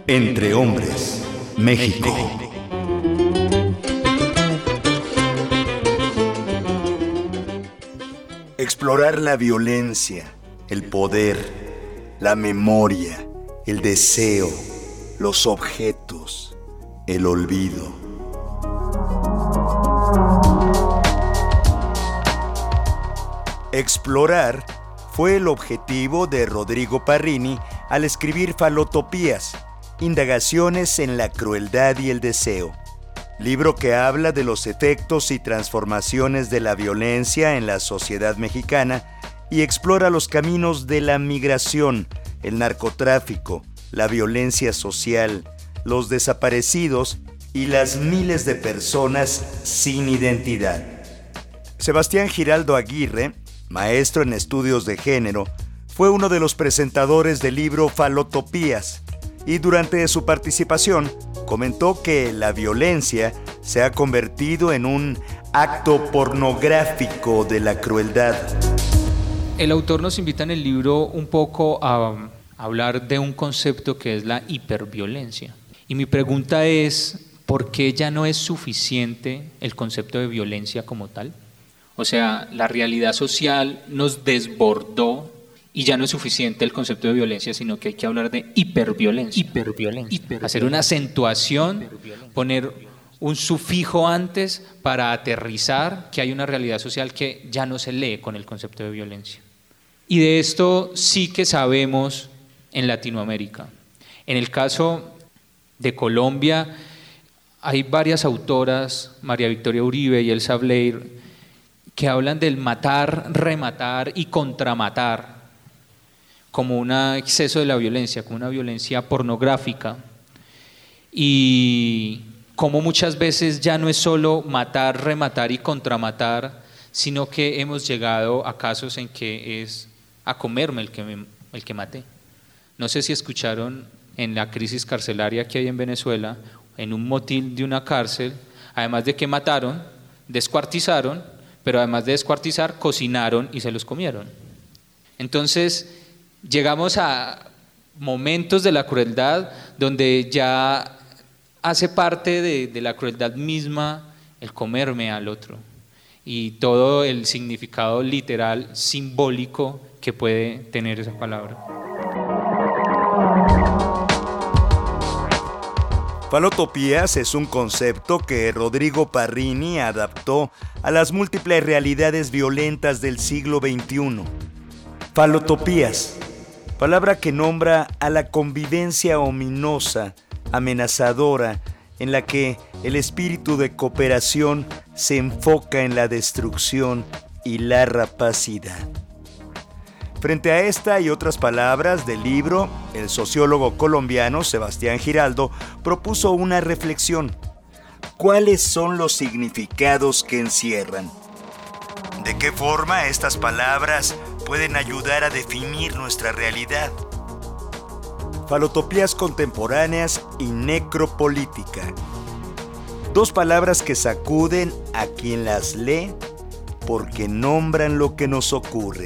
Entre Hombres, México. Explorar la violencia, el poder, la memoria, el deseo, los objetos, el olvido. Explorar fue el objetivo de Rodrigo Parrini al escribir Falotopías, indagaciones en la crueldad y el deseo, libro que habla de los efectos y transformaciones de la violencia en la sociedad mexicana y explora los caminos de la migración, el narcotráfico, la violencia social, los desaparecidos y las miles de personas sin identidad. Sebastián Giraldo Aguirre, maestro en estudios de género, fue uno de los presentadores del libro Falotopías y durante su participación comentó que la violencia se ha convertido en un acto pornográfico de la crueldad. El autor nos invita en el libro un poco a hablar de un concepto que es la hiperviolencia. Y mi pregunta es, ¿por qué ya no es suficiente el concepto de violencia como tal? O sea, la realidad social nos desbordó y ya no es suficiente el concepto de violencia, sino que hay que hablar de hiperviolencia. Hacer una acentuación, poner un sufijo antes para aterrizar que hay una realidad social que ya no se lee con el concepto de violencia. Y de esto sí que sabemos en Latinoamérica. En el caso de Colombia hay varias autoras, María Victoria Uribe y Elsa Blair, que hablan del matar, rematar y contramatar como un exceso de la violencia, como una violencia pornográfica, y como muchas veces ya no es solo matar, rematar y contramatar, sino que hemos llegado a casos en que es a comerme el que maté. No sé si escucharon en la crisis carcelaria que hay en Venezuela, en un motín de una cárcel, además de que mataron, descuartizaron, pero además de descuartizar, cocinaron y se los comieron. Entonces, llegamos a momentos de la crueldad donde ya hace parte de la crueldad misma el comerme al otro y todo el significado literal, simbólico que puede tener esa palabra. Falotopías es un concepto que Rodrigo Parrini adaptó a las múltiples realidades violentas del siglo XXI. Falotopías, palabra que nombra a la convivencia ominosa, amenazadora, en la que el espíritu de cooperación se enfoca en la destrucción y la rapacidad. Frente a esta y otras palabras del libro, el sociólogo colombiano Sebastián Giraldo propuso una reflexión. ¿Cuáles son los significados que encierran? ¿De qué forma estas palabras pueden ayudar a definir nuestra realidad? Falotopías contemporáneas y necropolítica. Dos palabras que sacuden a quien las lee porque nombran lo que nos ocurre.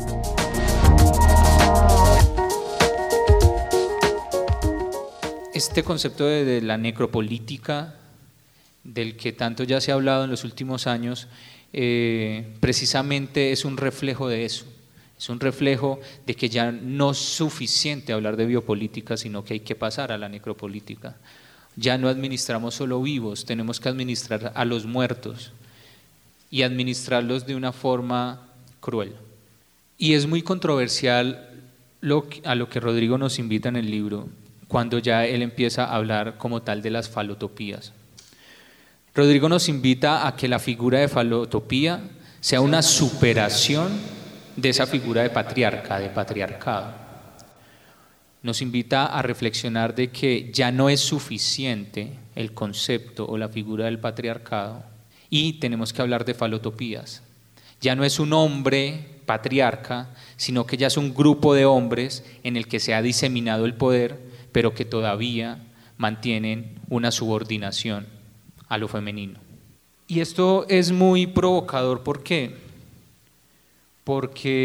Este concepto de la necropolítica, del que tanto ya se ha hablado en los últimos años, precisamente es un reflejo de eso. Es un reflejo de que ya no es suficiente hablar de biopolítica, sino que hay que pasar a la necropolítica. Ya no administramos solo vivos, tenemos que administrar a los muertos y administrarlos de una forma cruel. Y es muy controversial a lo que Rodrigo nos invita en el libro, cuando ya él empieza a hablar como tal de las falotopías. Rodrigo nos invita a que la figura de falotopía sea una superación de esa figura de patriarca, de patriarcado. Nos invita a reflexionar de que ya no es suficiente el concepto o la figura del patriarcado y tenemos que hablar de falotopías. Ya no es un hombre patriarca, sino que ya es un grupo de hombres en el que se ha diseminado el poder, pero que todavía mantienen una subordinación a lo femenino. Y esto es muy provocador, ¿por qué?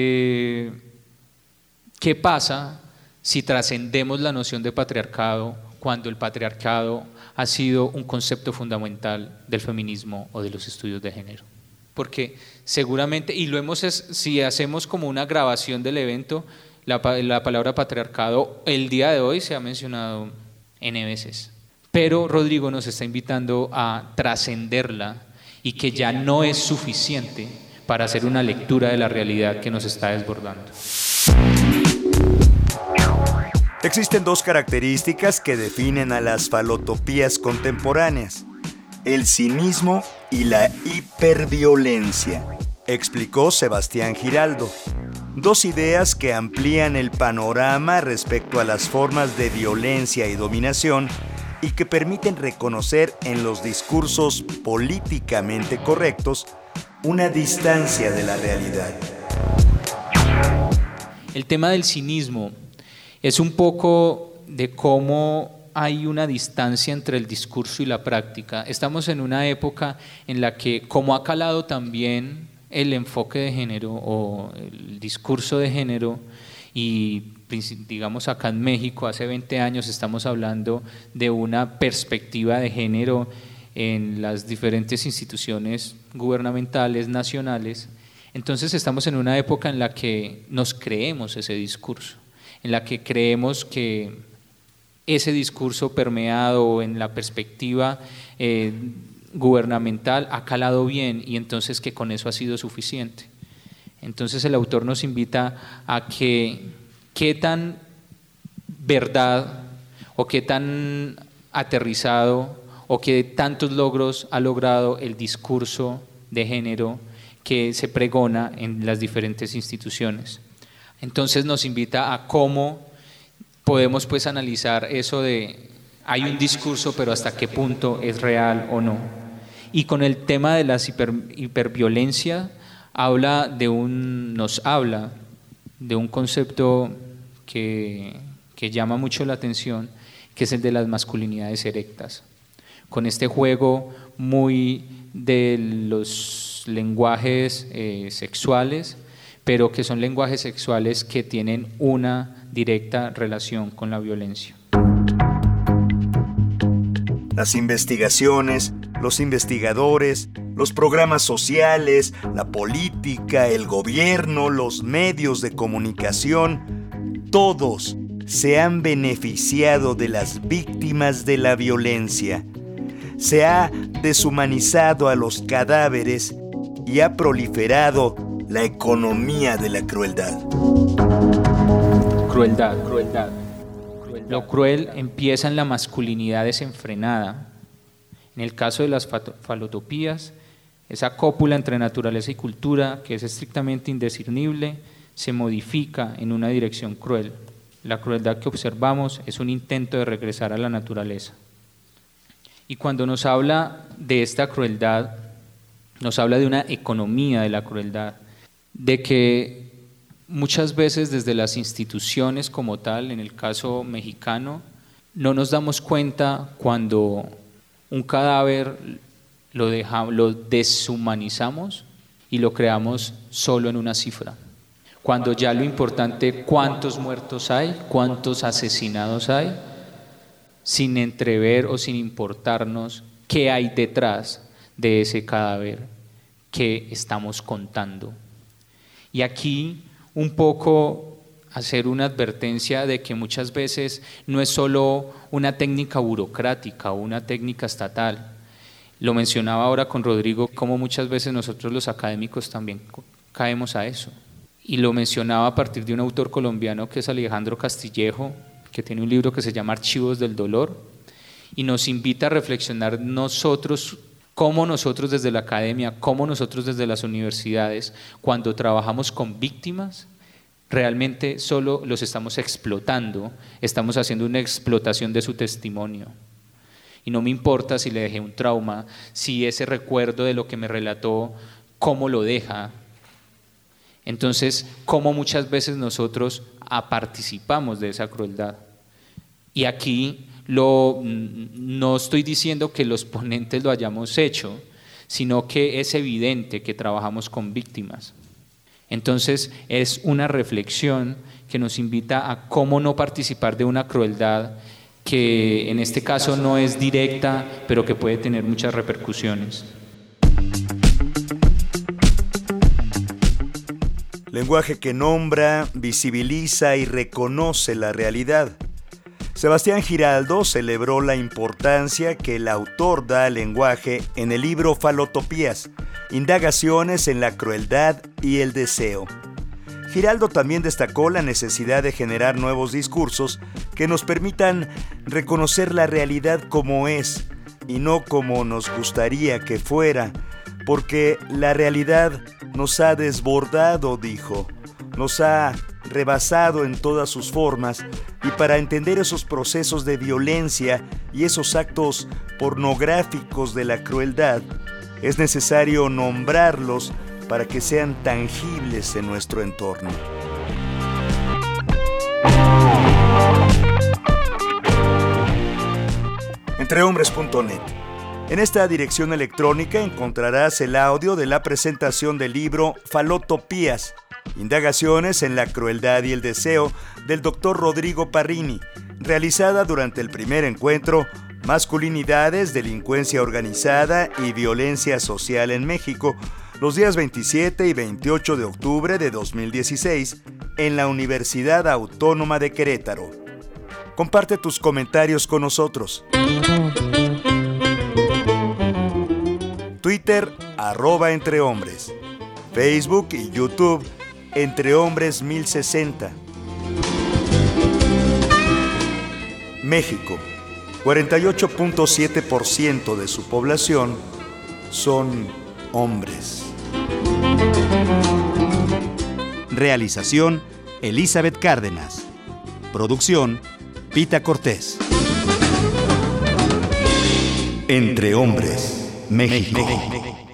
Porque ¿qué pasa si trascendemos la noción de patriarcado cuando el patriarcado ha sido un concepto fundamental del feminismo o de los estudios de género. Porque seguramente, y si hacemos como una grabación del evento, la palabra patriarcado el día de hoy se ha mencionado N veces. Pero Rodrigo nos está invitando a trascenderla y que ya no es suficiente para hacer una lectura de la realidad que nos está desbordando. Existen dos características que definen a las falotopías contemporáneas: el cinismo y la hiperviolencia, explicó Sebastián Giraldo. Dos ideas que amplían el panorama respecto a las formas de violencia y dominación y que permiten reconocer en los discursos políticamente correctos una distancia de la realidad. El tema del cinismo es un poco de cómo hay una distancia entre el discurso y la práctica. Estamos en una época en la que, como ha calado también el enfoque de género o el discurso de género, y digamos acá en México hace 20 años estamos hablando de una perspectiva de género en las diferentes instituciones gubernamentales, nacionales. Entonces estamos en una época en la que nos creemos ese discurso, en la que creemos que ese discurso permeado en la perspectiva gubernamental ha calado bien y entonces que con eso ha sido suficiente. Entonces el autor nos invita a que qué tan verdad o qué tan aterrizado o qué tantos logros ha logrado el discurso de género que se pregona en las diferentes instituciones. Entonces nos invita a cómo podemos pues analizar eso de hay un discurso pero hasta qué punto es real o no. Y con el tema de la hiperviolencia nos habla de un concepto que llama mucho la atención, que es el de las masculinidades erectas. Con este juego muy de los lenguajes sexuales, pero que son lenguajes sexuales que tienen una directa relación con la violencia. Las investigaciones, los investigadores, los programas sociales, la política, el gobierno, los medios de comunicación, todos se han beneficiado de las víctimas de la violencia. Se ha deshumanizado a los cadáveres y ha proliferado la economía de la crueldad. Crueldad. Lo cruel empieza en la masculinidad desenfrenada. En el caso de las falotopías, esa cópula entre naturaleza y cultura, que es estrictamente indiscernible, se modifica en una dirección cruel. La crueldad que observamos es un intento de regresar a la naturaleza. Y cuando nos habla de esta crueldad, nos habla de una economía de la crueldad, de que muchas veces desde las instituciones como tal, en el caso mexicano, no nos damos cuenta cuando un cadáver lo deshumanizamos y lo creamos solo en una cifra. Cuando ya lo importante, cuántos muertos hay, cuántos asesinados hay, sin entrever o sin importarnos qué hay detrás de ese cadáver que estamos contando. Y aquí un poco hacer una advertencia de que muchas veces no es solo una técnica burocrática o una técnica estatal. Lo mencionaba ahora con Rodrigo, como muchas veces nosotros los académicos también caemos a eso. Y lo mencionaba a partir de un autor colombiano que es Alejandro Castillejo, que tiene un libro que se llama Archivos del Dolor, y nos invita a reflexionar cómo nosotros desde la academia, cómo nosotros desde las universidades, cuando trabajamos con víctimas, realmente solo los estamos explotando, estamos haciendo una explotación de su testimonio. Y no me importa si le dejé un trauma, si ese recuerdo de lo que me relató, cómo lo deja. Entonces, cómo muchas veces nosotros participamos de esa crueldad. Y aquí no estoy diciendo que los ponentes lo hayamos hecho, sino que es evidente que trabajamos con víctimas. Entonces, es una reflexión que nos invita a cómo no participar de una crueldad que en este caso no es directa, pero que puede tener muchas repercusiones. Lenguaje que nombra, visibiliza y reconoce la realidad. Sebastián Giraldo celebró la importancia que el autor da al lenguaje en el libro Falotopías, Indagaciones en la crueldad y el deseo. Giraldo también destacó la necesidad de generar nuevos discursos que nos permitan reconocer la realidad como es y no como nos gustaría que fuera, porque la realidad nos ha desbordado, dijo, nos ha rebasado en todas sus formas, y para entender esos procesos de violencia y esos actos pornográficos de la crueldad, es necesario nombrarlos para que sean tangibles en nuestro entorno. Entrehombres.net. En esta dirección electrónica encontrarás el audio de la presentación del libro Falotopías, Indagaciones en la crueldad y el deseo, del Dr. Rodrigo Parrini, realizada durante el primer encuentro Masculinidades, Delincuencia Organizada y Violencia Social en México, los días 27 y 28 de octubre de 2016, en la Universidad Autónoma de Querétaro. Comparte tus comentarios con nosotros. Twitter, @entrehombres. Facebook y YouTube, Entrehombres 1060. México, 48.7% de su población son hombres. Realización, Elizabeth Cárdenas. Producción, Pita Cortés. Entre Hombres, México.